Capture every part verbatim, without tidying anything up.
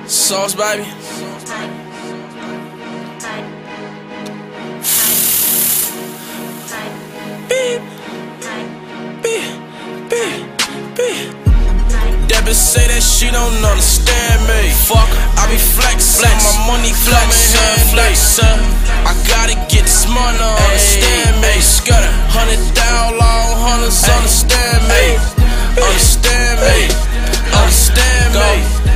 Sauce, baby. Beep, beep, beep, beep. That bitch say that she don't understand me. Fuck, I be flexin', flex. My money coming handy. I gotta get this money, understand me. Scutter, hundred down, long hunters, understand me. Understand me, understand me.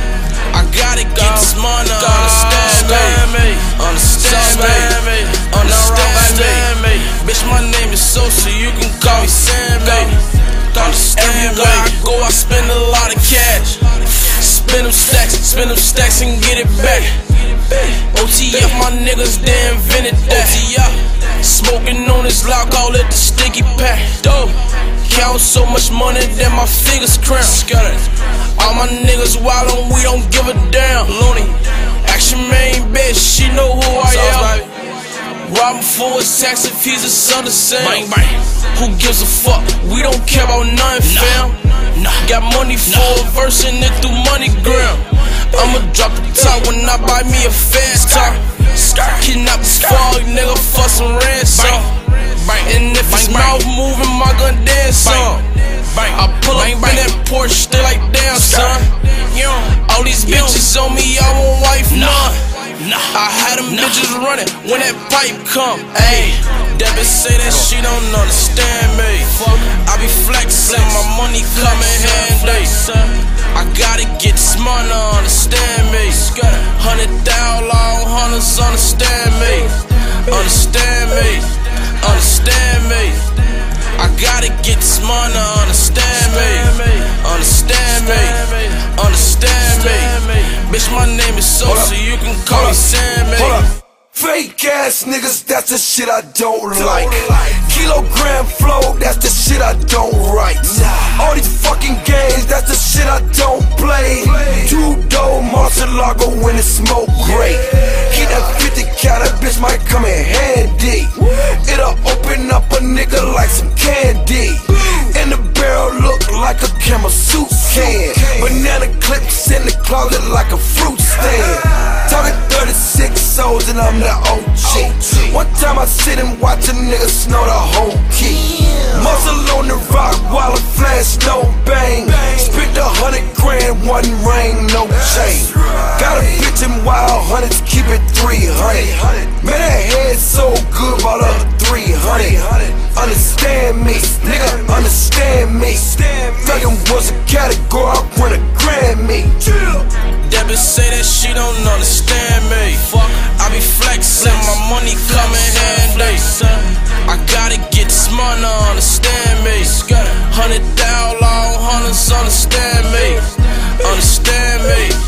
I gotta get this money, understand me. Understand me, understand me. Bitch, my name is Sosa, you can call me Sammy. Everywhere I go, I spend a lot of cash. Spend them stacks, spend them stacks and get it back. O T F, my niggas, they invented that. O T F, smoking on this lock, call it the sticky pack. Dope, count so much money that my fingers cramp. All my niggas wildin', we don't give a damn. Looney, action main bitch, she know who I am. Robbing for his tax if he's a son of Sam. Bang, bang. Who gives a fuck? We don't care about nothing, fam. Nah. Got money for nah. a verse and it through MoneyGram. I'ma drop the top when I buy me a fast car. Kidnap the fog, nigga, for some ransom. And if his mouth moving, my gun dance on. I pull up in that Porsche, still like damn, son. All these bitches on me, I won't wife none. I had them bitches running when that pipe come. Ayy, that bitch say that she don't understand me. I be flexin', my money coming handy. I gotta get this money, understand me. Hundred down, long hunters, understand me. Understand me, understand me. I gotta get this money, understand me. Understand me, understand me. Bitch, my name is Sosa, you can call me Sammy. Fake ass niggas, that's the shit I don't like. Kilogram flow, that's the shit I don't write. All these fucking games, that's the shit I don't play. Two dough, Marcelago when it smoke great. Keep that fifty cal, that bitch might come in handy. It'll open up a nigga like some candy. And the barrel look like a camera suit can. Banana clips in the closet like a fruit stand. Talking thirty-six souls and I'm the O G. One time I sit and watch a nigga snow the whole key. Muscle on the rock while a flash, no bang. Spent a hundred grand, one ring, no chain. Got a bitch in wild hundreds, keep it three hundred. Man, that head so good, bought up three hundred. Understand me, nigga, understand me. Thuggin' was a category, I win a Grammy. That bitch say that she don't understand me. I be flexin', my money coming handy. I gotta get this money, understand me. Hundred down, long hunters, understand me. Understand me,